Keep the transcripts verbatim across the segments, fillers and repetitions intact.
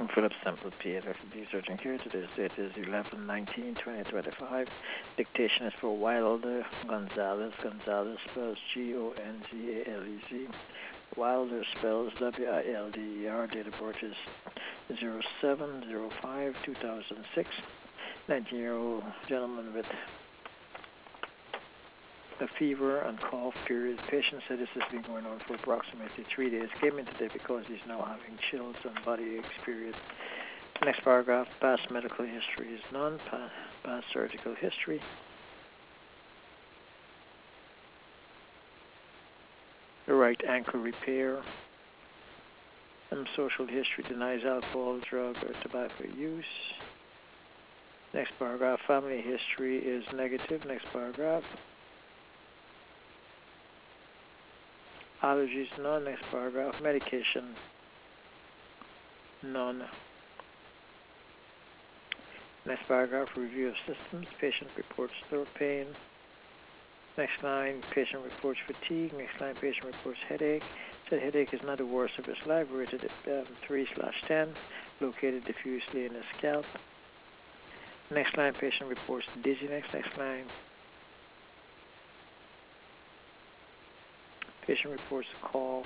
I'm Philip Semple, P A, refugee surgeon here. Today's date is eleven nineteen twenty twenty-five. Dictation is for Wilder Gonzalez. Gonzalez spells G O N Z A L E Z. Wilder spells W I L D E R. Date of birth is zero seven zero five two thousand six. nineteen-year-old gentleman with a fever and cough period. Patient said this has been going on for approximately three days. Came in today because he's now having chills and body experience. Next paragraph, past medical history is none. Past, past surgical history. The right ankle repair. Some social history denies alcohol, drug, or tobacco use. Next paragraph, family history is negative. Next paragraph. Allergies, none. Next paragraph. Medication, none. Next paragraph. Review of systems. Patient reports throat pain. Next line. Patient reports fatigue. Next line. Patient reports headache. Said headache is not the worst of his life. Rated at um, three slash ten. Located diffusely in the scalp. Next line. Patient reports dizziness. Next line. Patient reports cough.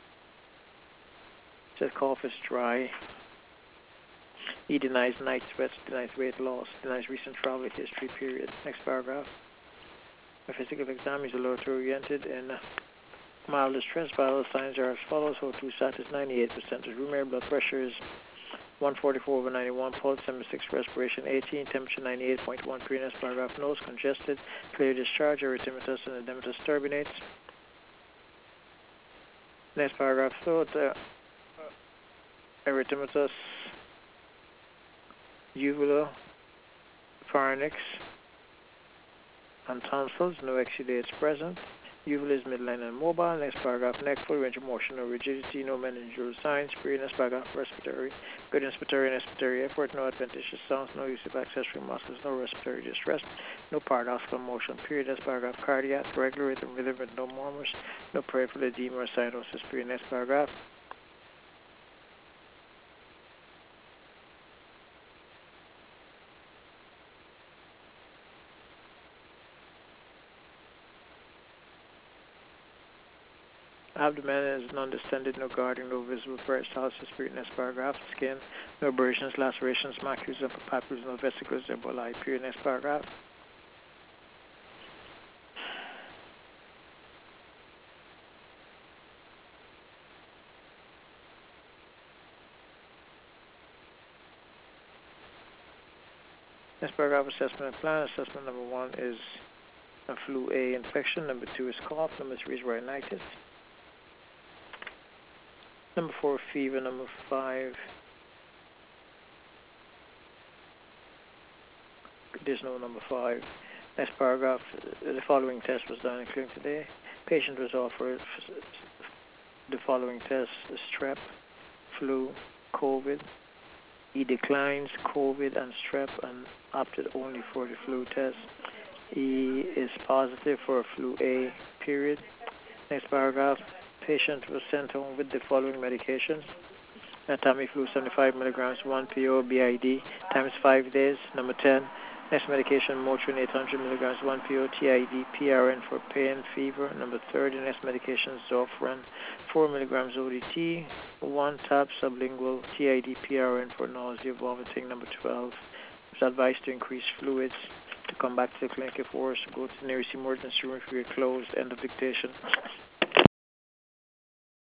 Said cough is dry. He denies night sweats, denies weight loss, denies recent travel history period. Next paragraph. A physical exam is laboratory oriented and mild distress. Vital signs are as follows. O two sat is ninety-eight percent. His room air blood pressure is one forty-four over ninety-one. Pulse seventy-six. Respiration eighteen. Temperature ninety-eight point one three. Next paragraph. Nose congested. Clear discharge. Erythematous and edematous turbinates. Next paragraph. Throat. Uh, erythematous. Uvula. Pharynx. And tonsils. No exudates present. Uvula is midline and mobile. Next paragraph. Neck, full range of motion, no rigidity, no meningeal signs. Period. Next paragraph. Respiratory. Good inspiratory and expiratory effort. No adventitious sounds. No use of accessory muscles. No respiratory distress. No paradoxical motion. Period. Next paragraph. Cardiac. Regular rhythm, rhythm with no murmurs. No peripheral edema or cyanosis. Period. Next paragraph. Abdomen is non-distended, no guarding, no visible peristalsis. Period. Next paragraph. Skin. No abrasions, lacerations, macules, and papules, no vesicles, emboli. Period. Next paragraph. Next paragraph. Assessment and plan. Assessment number one is a flu A infection. Number two is cough. Number three is rhinitis. Number four, fever. Number five, there's no number five. Next paragraph, the following test was done in clinic today. Patient was offered the following tests: strep, flu, COVID. He declines COVID and strep and opted only for the flu test. He is positive for a flu A, period. Next paragraph, patient was sent home with the following medications. Uh, Tamiflu seventy-five milligrams, one P O B I D times five days. Number ten. Next medication, Motrin eight hundred milligrams, one P O T I D P R N for pain, fever. Number thirty. Next medication, Zofran, four milligrams O D T, one tab sublingual T I D P R N for nausea, vomiting. Number twelve. It's advised to increase fluids. To come back to the clinic if worse, go to the nearest emergency room if you're closed. End of dictation.